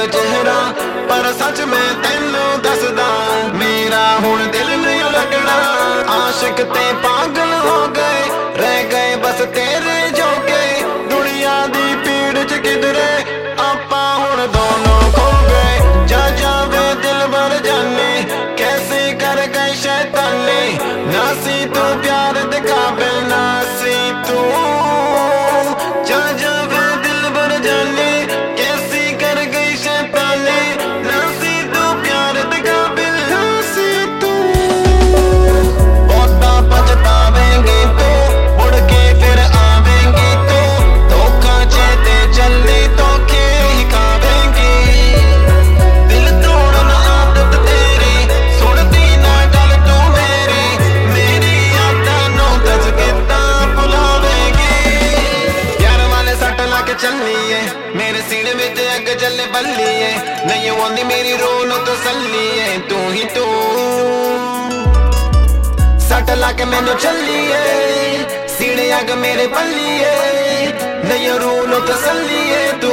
सुंदर चेहरा पर सच में तेनू दसदा मेरा हुण दिल नहीं लगना। आशिक ते पागल हो गए रह गए बस तेरे जोगे दुनिया दी पीड़ च किधरे आपां हुण दोनों खो गए। जा जावे दिल भर जाने कैसे कर गए शैतानी ना सी तू प्यार दे काबिल ना सी तू। जा जावे दिल भर जाने कैसे कर गई शैतानी ना सी तू प्यार दे काबिल ना सी तू। बहुता पछतावेंगी तू मुड़ के फिर आवेंगी तू धोखा चेते जल्दी तो के ही खावेंगी। दिल तोड़ना आदत तेरी सुनती ना गल तू मेरी मेरी यादां नू दस किता भुलावेंगी। यार वाले सट ला के चलिए मेरे सीने विच अग जले बल्लिए नहीं आंदी मेरी रो नू तसल्लिए तू ही तू। सट ला के मैनू चलिए सीने अग मेरे बल्लिए नहीं रो नू तसल्लिए तू